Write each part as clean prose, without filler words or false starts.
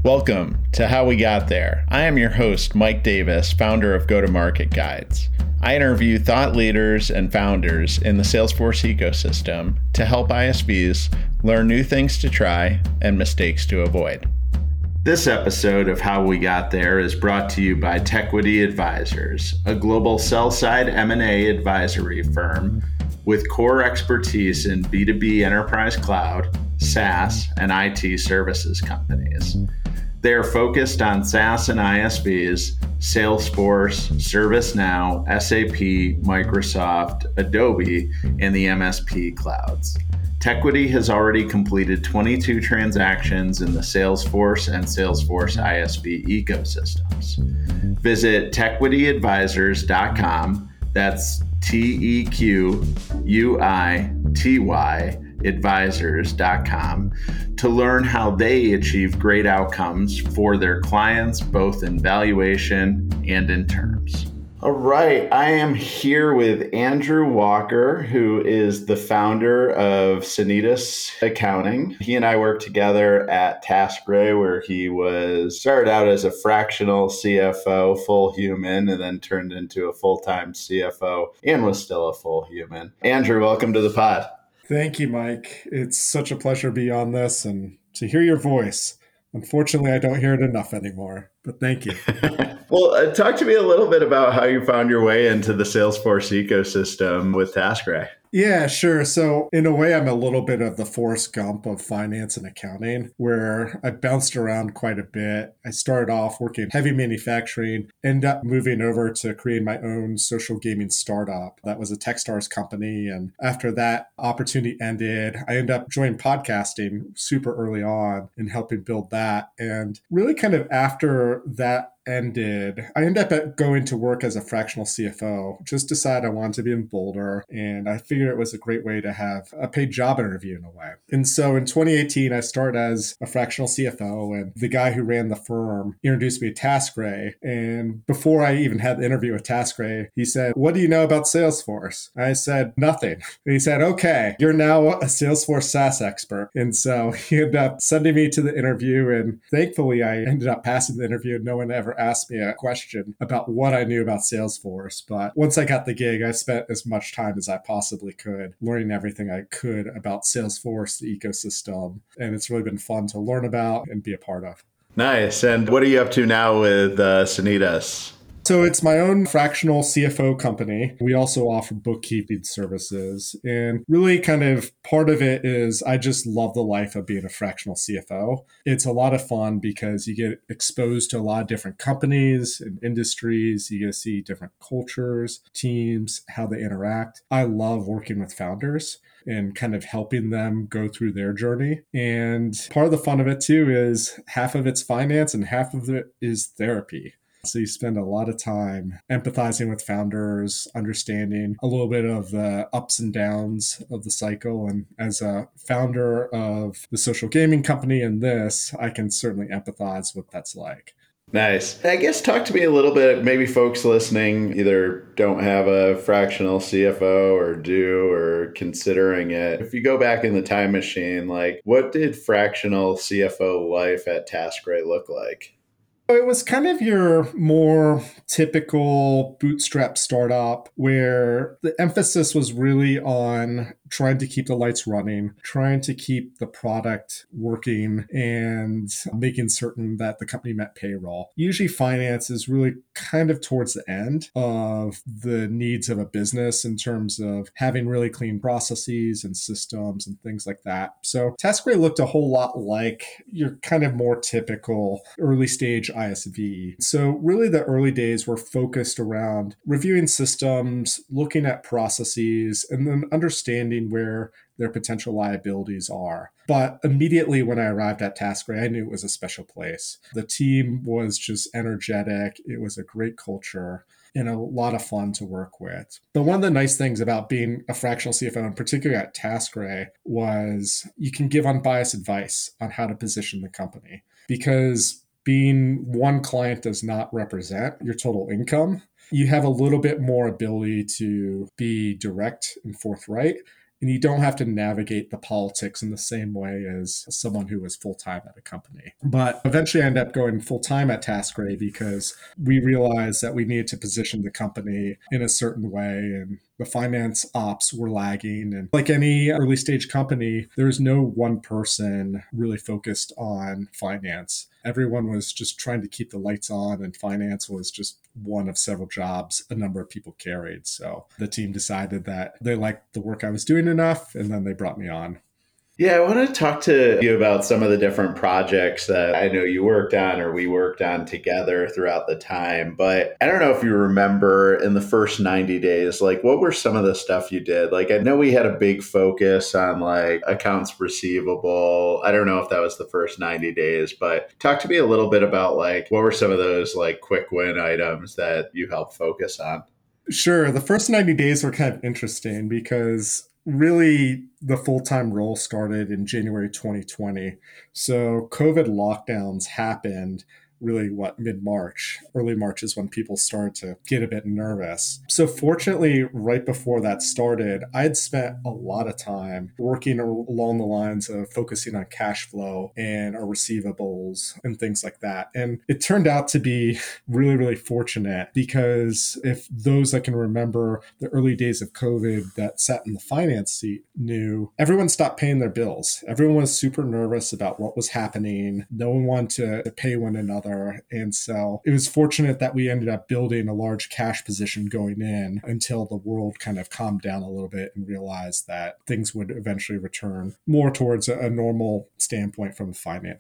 Welcome to How We Got There. I am your host, Mike Davis, founder of Go-to-Market Guides. I interview thought leaders and founders in the Salesforce ecosystem to help ISVs learn new things to try and mistakes to avoid. This episode of How We Got There is brought to you by Tequity Advisors, a global sell-side M&A advisory firm with core expertise in B2B enterprise cloud, SaaS, and IT services companies. They are focused on SaaS and ISVs, Salesforce, ServiceNow, SAP, Microsoft, Adobe, and the MSP clouds. Tequity has already completed 22 transactions in the Salesforce and Salesforce ISV ecosystems. Visit tequityadvisors.com. That's TEQUITY advisors.com to learn how they achieve great outcomes for their clients, both in valuation and in terms. All right, I am here with Andrew Walker, who is the founder of Sanitas Accounting. He and I worked together at TaskRay, where he started out as a fractional CFO, full human, and then turned into a full-time CFO and was still a full human. Andrew, welcome to the pod. Thank you, Mike. It's such a pleasure to be on this and to hear your voice. Unfortunately, I don't hear it enough anymore, but thank you. Well, talk to me a little bit about how you found your way into the Salesforce ecosystem with TaskRay. Yeah, sure. So in a way, I'm a little bit of the Forrest Gump of finance and accounting, where I bounced around quite a bit. I started off working heavy manufacturing, ended up moving over to create my own social gaming startup. That was a Techstars company. And after that opportunity ended, I ended up joining podcasting super early on and helping build that. And really kind of after that ended, I ended up going to work as a fractional CFO. Just decided I wanted to be in Boulder, and I figured it was a great way to have a paid job interview in a way. And so in 2018, I started as a fractional CFO, and the guy who ran the firm introduced me to TaskRay. And before I even had the interview with TaskRay, he said, "What do you know about Salesforce?" I said, "Nothing." And he said, "Okay, you're now a Salesforce SaaS expert." And so he ended up sending me to the interview, and thankfully I ended up passing the interview. No one ever asked me a question about what I knew about Salesforce. But once I got the gig, I spent as much time as I possibly could learning everything I could about Salesforce, the ecosystem. And it's really been fun to learn about and be a part of. Nice. And what are you up to now with Sanitas? So it's my own fractional CFO company. We also offer bookkeeping services. And really kind of part of it is I just love the life of being a fractional CFO. It's a lot of fun because you get exposed to a lot of different companies and industries. You get to see different cultures, teams, how they interact. I love working with founders and kind of helping them go through their journey. And part of the fun of it too is half of it's finance and half of it is therapy. So you spend a lot of time empathizing with founders, understanding a little bit of the ups and downs of the cycle. And as a founder of the social gaming company and this, I can certainly empathize what that's like. Nice. I guess talk to me a little bit, maybe folks listening either don't have a fractional CFO or do or considering it. If you go back in the time machine, like what did fractional CFO life at TaskRay look like? It was kind of your more typical bootstrap startup where the emphasis was really on trying to keep the lights running, trying to keep the product working, and making certain that the company met payroll. Usually finance is really kind of towards the end of the needs of a business in terms of having really clean processes and systems and things like that. So TaskRay looked a whole lot like your kind of more typical early stage ISV. So really the early days were focused around reviewing systems, looking at processes, and then understanding where their potential liabilities are. But immediately when I arrived at TaskRay, I knew it was a special place. The team was just energetic. It was a great culture and a lot of fun to work with. But one of the nice things about being a fractional CFO, and particularly at TaskRay, was you can give unbiased advice on how to position the company. Because being one client does not represent your total income, you have a little bit more ability to be direct and forthright and you don't have to navigate the politics in the same way as someone who was full time at a company. But eventually I ended up going full time at TaskRay because we realized that we needed to position the company in a certain way, and the finance ops were lagging. And like any early stage company, there was no one person really focused on finance. Everyone was just trying to keep the lights on, and finance was just one of several jobs a number of people carried. So the team decided that they liked the work I was doing enough, and then they brought me on. Yeah, I want to talk to you about some of the different projects that I know you worked on or we worked on together throughout the time. But I don't know if you remember in the first 90 days, like what were some of the stuff you did? Like I know we had a big focus on like accounts receivable. I don't know if that was the first 90 days, but talk to me a little bit about like what were some of those like quick win items that you helped focus on? Sure. The first 90 days were kind of interesting because really the full time role started in January 2020. So COVID lockdowns happened really mid March. Early March is when people started to get a bit nervous. So fortunately, right before that started, I had spent a lot of time working along the lines of focusing on cash flow and our receivables and things like that. And it turned out to be really, really fortunate because if those that can remember the early days of COVID that sat in the finance seat knew, everyone stopped paying their bills. Everyone was super nervous about what was happening. No one wanted to pay one another. And so it was fortunate that we ended up building a large cash position going in until the world kind of calmed down a little bit and realized that things would eventually return more towards a normal standpoint from a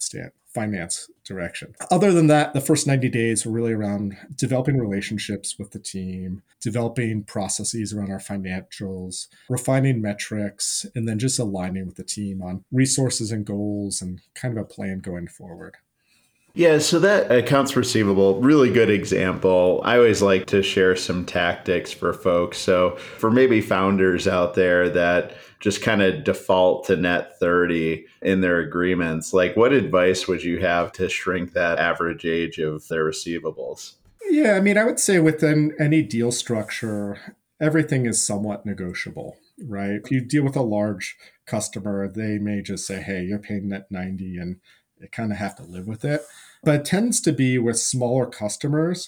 finance direction. Other than that, the first 90 days were really around developing relationships with the team, developing processes around our financials, refining metrics, and then just aligning with the team on resources and goals and kind of a plan going forward. Yeah, so that accounts receivable, really good example. I always like to share some tactics for folks. So for maybe founders out there that just kind of default to net 30 in their agreements, like what advice would you have to shrink that average age of their receivables? Yeah, I mean, I would say within any deal structure, everything is somewhat negotiable, right? If you deal with a large customer, they may just say, hey, you're paying net 90 and you kind of have to live with it. But it tends to be with smaller customers,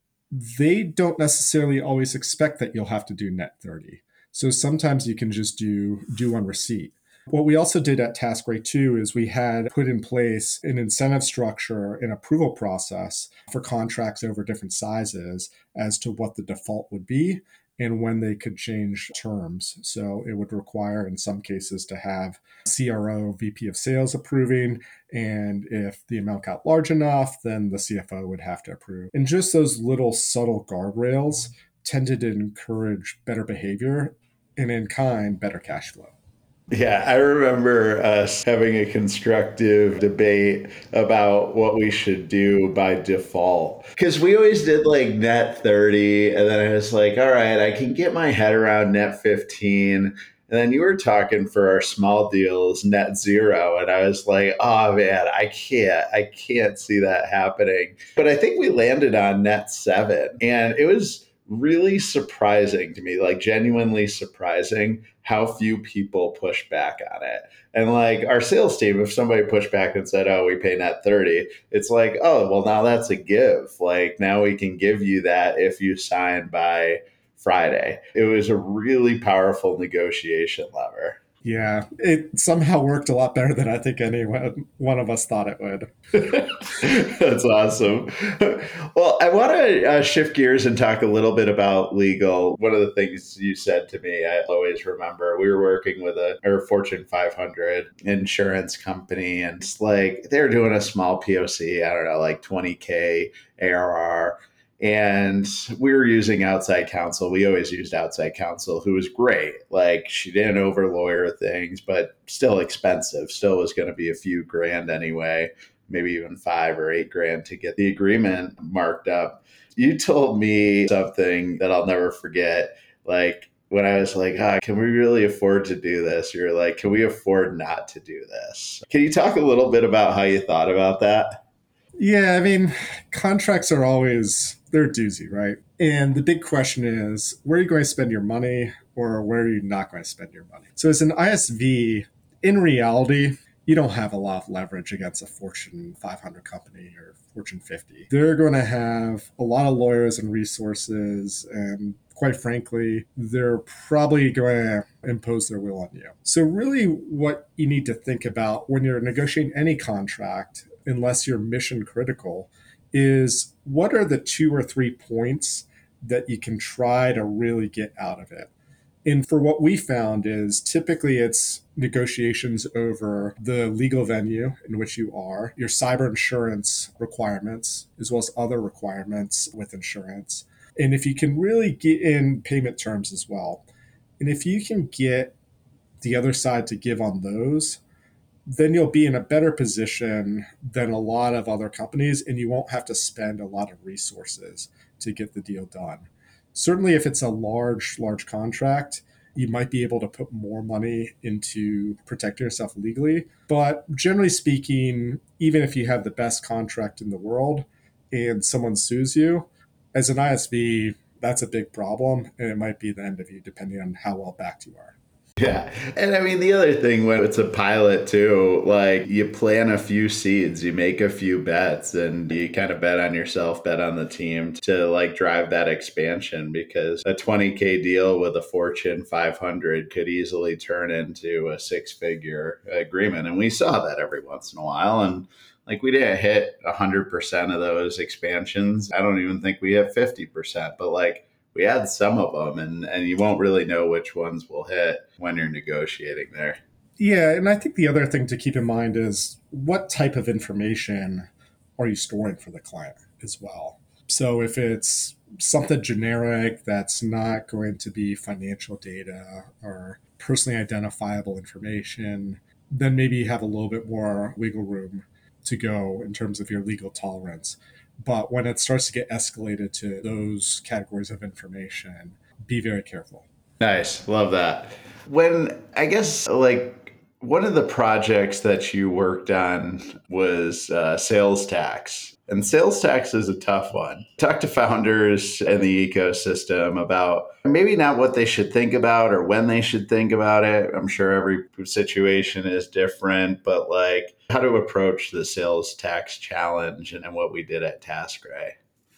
they don't necessarily always expect that you'll have to do net 30. So sometimes you can just do on receipt. What we also did at TaskRay too is we had put in place an incentive structure and approval process for contracts over different sizes as to what the default would be and when they could change terms. So it would require, in some cases, to have CRO, VP of sales approving. And if the amount got large enough, then the CFO would have to approve. And just those little subtle guardrails tended to encourage better behavior and in kind, better cash flow. Yeah, I remember us having a constructive debate about what we should do by default. Because we always did like net 30, and then I was like, all right, I can get my head around net 15. And then you were talking for our small deals, net zero. And I was like, oh man, I can't see that happening. But I think we landed on net seven. And it was really surprising to me, like genuinely surprising how few people push back on it. And like our sales team, if somebody pushed back and said, oh, we pay net 30, it's like, oh, well, now that's a give. Like now we can give you that if you sign by Friday. It was a really powerful negotiation lever. Yeah, it somehow worked a lot better than I think one of us thought it would. That's awesome. Well, I want to shift gears and talk a little bit about legal. One of the things you said to me, I always remember, we were working with a Fortune 500 insurance company, and it's like they were doing a small POC, I don't know, like 20K ARR. And we were using outside counsel. We always used outside counsel, who was great. Like she didn't over lawyer things, but still expensive. Still was going to be a few grand anyway, maybe even 5 or 8 grand to get the agreement marked up. You told me something that I'll never forget. Like when I was like, can we really afford to do this? You're like, can we afford not to do this? Can you talk a little bit about how you thought about that? Yeah, I mean, contracts are always, they're a doozy, right? And the big question is, where are you going to spend your money? or where are you not going to spend your money? So as an ISV, in reality, you don't have a lot of leverage against a Fortune 500 company or Fortune 50. They're going to have a lot of lawyers and resources, and quite frankly, they're probably going to impose their will on you. So, really, what you need to think about when you're negotiating any contract, unless you're mission critical, is what are the 2 or 3 points that you can try to really get out of it. And for what we found is typically it's negotiations over the legal venue in which you are, your cyber insurance requirements, as well as other requirements with insurance. And if you can really get in payment terms as well. And if you can get the other side to give on those, then you'll be in a better position than a lot of other companies, and you won't have to spend a lot of resources to get the deal done. Certainly, if it's a large contract, you might be able to put more money into protecting yourself legally. But generally speaking, even if you have the best contract in the world and someone sues you, as an ISV, that's a big problem, and it might be the end of you depending on how well backed you are. Yeah. And I mean, the other thing when it's a pilot too, like you plant a few seeds, you make a few bets, and you kind of bet on yourself, bet on the team to like drive that expansion, because a 20K deal with a Fortune 500 could easily turn into a 6-figure agreement. And we saw that every once in a while. And like we didn't hit 100% of those expansions. I don't even think we hit 50%, but like we had some of them, and you won't really know which ones will hit when you're negotiating there. Yeah, and I think the other thing to keep in mind is what type of information are you storing for the client as well. So if it's something generic that's not going to be financial data or personally identifiable information, then maybe you have a little bit more wiggle room to go in terms of your legal tolerance. But when it starts to get escalated to those categories of information, be very careful. Nice. Love that. When I guess like one of the projects that you worked on was sales tax. And sales tax is a tough one. Talk to founders in the ecosystem about maybe not what they should think about or when they should think about it. I'm sure every situation is different, but like how to approach the sales tax challenge and what we did at TaskRay.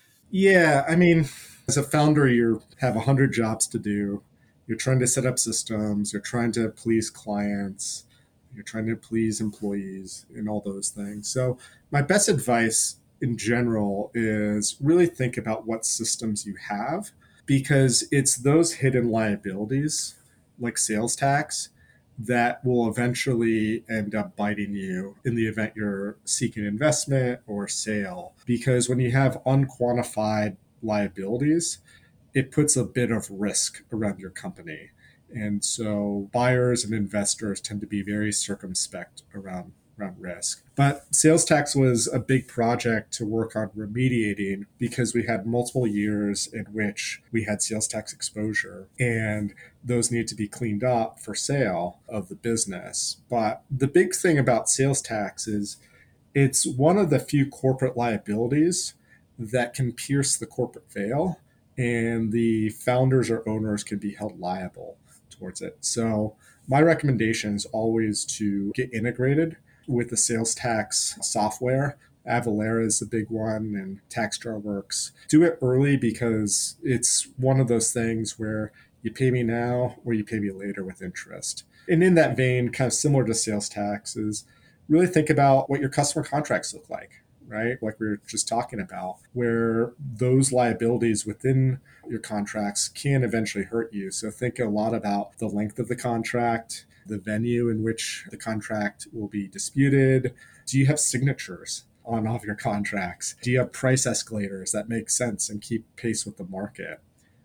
Yeah, I mean, as a founder, you have 100 jobs to do. You're trying to set up systems, you're trying to please clients, you're trying to please employees, and all those things. So, my best advice in general is really think about what systems you have, because it's those hidden liabilities like sales tax that will eventually end up biting you in the event you're seeking investment or sale. Because when you have unquantified liabilities, it puts a bit of risk around your company. And so buyers and investors tend to be very circumspect around risk. But sales tax was a big project to work on remediating because we had multiple years in which we had sales tax exposure, and those need to be cleaned up for sale of the business. But the big thing about sales tax is it's one of the few corporate liabilities that can pierce the corporate veil, and the founders or owners can be held liable towards it. So, my recommendation is always to get integrated with the sales tax software. Avalara is the big one, and TaxJar works. Do it early because it's one of those things where you pay me now or you pay me later with interest. And in that vein, kind of similar to sales tax, is really think about what your customer contracts look like, right? Like we were just talking about, where those liabilities within your contracts can eventually hurt you. So think a lot about the length of the contract, the venue in which the contract will be disputed. Do you have signatures on all of your contracts? Do you have price escalators that make sense and keep pace with the market?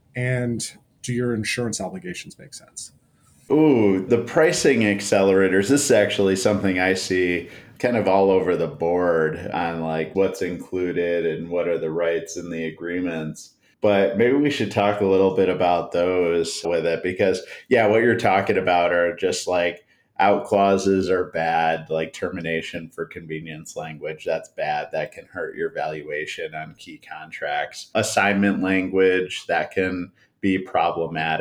And do your insurance obligations make sense? Ooh, the pricing accelerators. This is actually something I see kind of all over the board on like what's included and what are the rights in the agreements. But maybe we should talk a little bit about those with it because, yeah, what you're talking about are just like out clauses are bad, like termination for convenience language. That's bad. That can hurt your valuation on key contracts. Assignment language that can be problematic.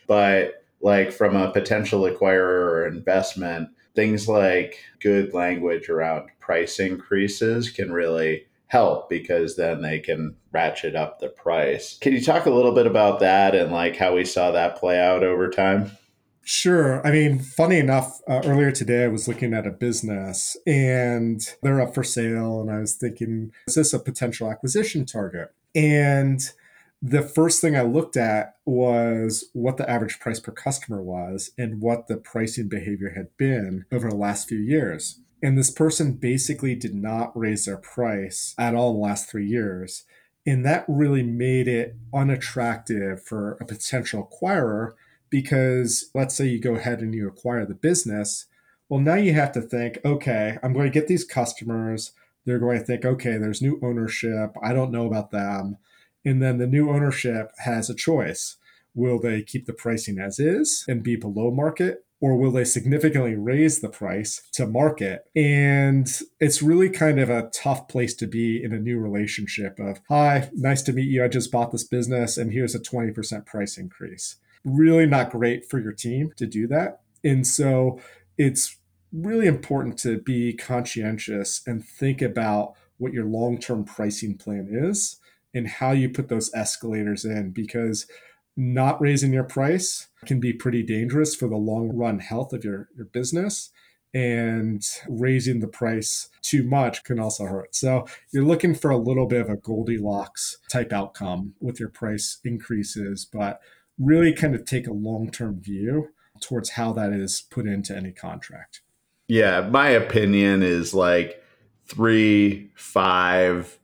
But like from a potential acquirer or investment, things like good language around price increases can really help because then they can ratchet up the price. Can you talk a little bit about that and like how we saw that play out over time? Sure. I mean, funny enough, earlier today I was looking at a business and they're up for sale. And I was thinking, is this a potential acquisition target? And the first thing I looked at was what the average price per customer was and what the pricing behavior had been over the last few years. And this person basically did not raise their price at all in the last 3 years. And that really made it unattractive for a potential acquirer because let's say you go ahead and you acquire the business. Well, now you have to think, okay, I'm going to get these customers. They're going to think, okay, there's new ownership. I don't know about them. And then the new ownership has a choice. Will they keep the pricing as is and be below market? Or will they significantly raise the price to market? And it's really kind of a tough place to be in a new relationship of, hi, nice to meet you. I just bought this business and here's a 20% price increase. Really not great for your team to do that. And so it's really important to be conscientious and think about what your long term pricing plan is and how you put those escalators in because not raising your price can be pretty dangerous for the long run health of your business. And raising the price too much can also hurt. So you're looking for a little bit of a Goldilocks type outcome with your price increases, but really kind of take a long term view towards how that is put into any contract. Yeah, my opinion is like 3, 5,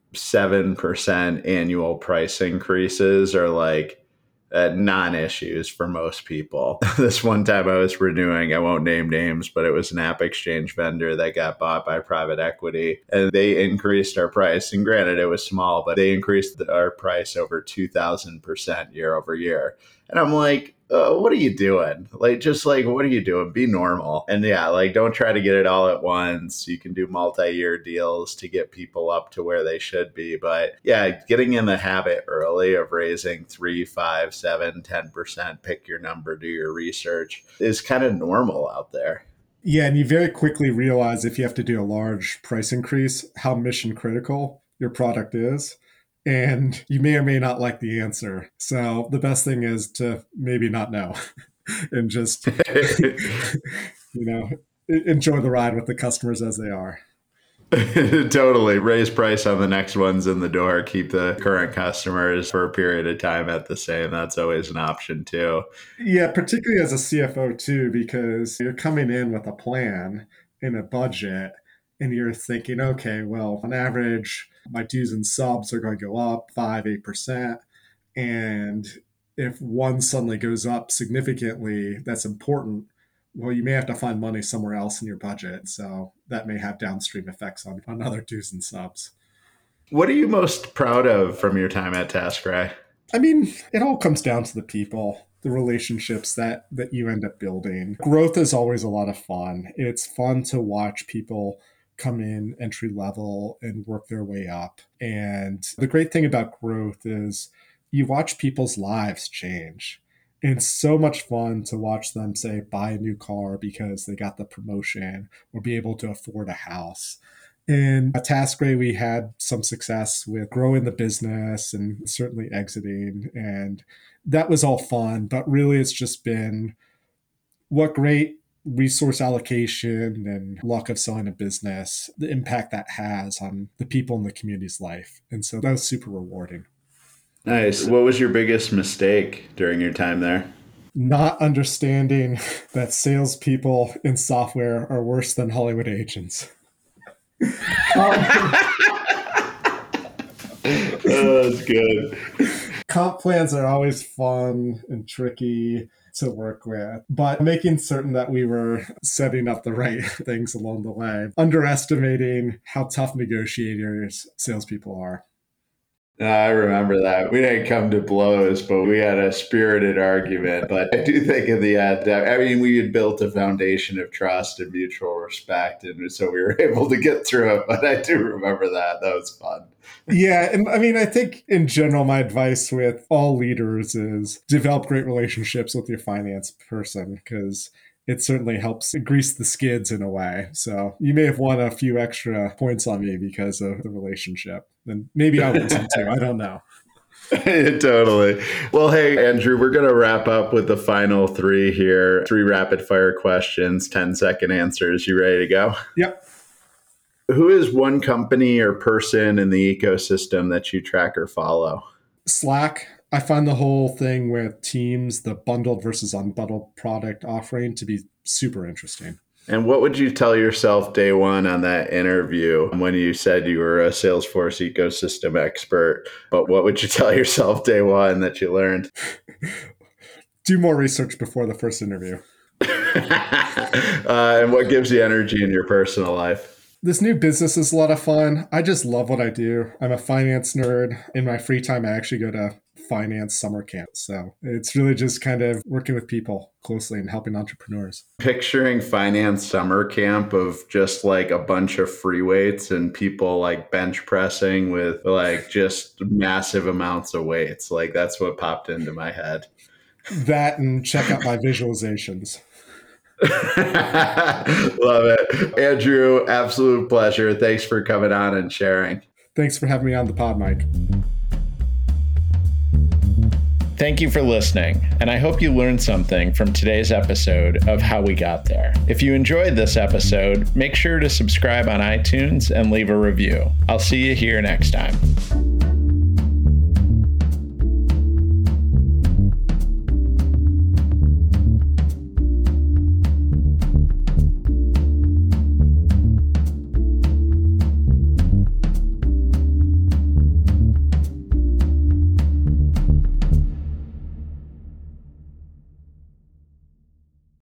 7% annual price increases are like non-issues for most people. This one time I was renewing, I won't name names, but it was an app exchange vendor that got bought by private equity, and they increased our price. And granted, it was small, but they increased our price over 2,000% year over year. And I'm like, what are you doing? Like, just like, what are you doing? Be normal. And yeah, like, don't try to get it all at once. You can do multi-year deals to get people up to where they should be. But yeah, getting in the habit early of raising 3, 5, 7, 10%, pick your number, do your research is kind of normal out there. Yeah, and you very quickly realize if you have to do a large price increase, how mission critical your product is. And you may or may not like the answer. So the best thing is to maybe not know and just, you know, enjoy the ride with the customers as they are. Totally. Raise price on the next ones in the door. Keep the current customers for a period of time at the same. That's always an option too. Yeah, particularly as a CFO too, because you're coming in with a plan and a budget, and you're thinking, okay, well, on average, my dues and subs are going to go up 5, 8%. And if one suddenly goes up significantly, that's important. Well, you may have to find money somewhere else in your budget. So that may have downstream effects on other dues and subs. What are you most proud of from your time at TaskRay? I mean, it all comes down to the people, the relationships that you end up building. Growth is always a lot of fun. It's fun to watch people come in entry level and work their way up. And the great thing about growth is you watch people's lives change. And it's so much fun to watch them say buy a new car because they got the promotion or be able to afford a house. In TaskRay, we had some success with growing the business and certainly exiting. And that was all fun. But really, it's just been what great resource allocation and luck of selling a business, the impact that has on the people in the community's life. And so that was super rewarding. Nice. What was your biggest mistake during your time there? Not understanding that salespeople in software are worse than Hollywood agents. Oh, that's good. Comp plans are always fun and tricky to work with, but making certain that we were setting up the right things along the way, underestimating how tough negotiators salespeople are. I remember that. We didn't come to blows, but we had a spirited argument. But I do think in the end, I mean, we had built a foundation of trust and mutual respect. And so we were able to get through it. But I do remember that. That was fun. Yeah. And I mean, I think in general, my advice with all leaders is develop great relationships with your finance person, because it certainly helps grease the skids in a way. So you may have won a few extra points on me because of the relationship. And maybe I'll win some too. I don't know. Totally. Well, hey, Andrew, we're going to wrap up with the final three here. 3 rapid fire questions, 10-second answers. You ready to go? Yep. Who is one company or person in the ecosystem that you track or follow? Slack. I find the whole thing with Teams, the bundled versus unbundled product offering, to be super interesting. And what would you tell yourself day one on that interview when you said you were a Salesforce ecosystem expert? But what would you tell yourself day one that you learned? Do more research before the first interview. And what gives you energy in your personal life? This new business is a lot of fun. I just love what I do. I'm a finance nerd. In my free time, I actually go to finance summer camp. So it's really just kind of working with people closely and helping entrepreneurs. Picturing finance summer camp of just like a bunch of free weights and people like bench pressing with like just massive amounts of weights. Like that's what popped into my head. That and check out my visualizations. Love it. Andrew, absolute pleasure. Thanks for coming on and sharing. Thanks for having me on the pod, Mike. Thank you for listening, and I hope you learned something from today's episode of How We Got There. If you enjoyed this episode, make sure to subscribe on iTunes and leave a review. I'll see you here next time.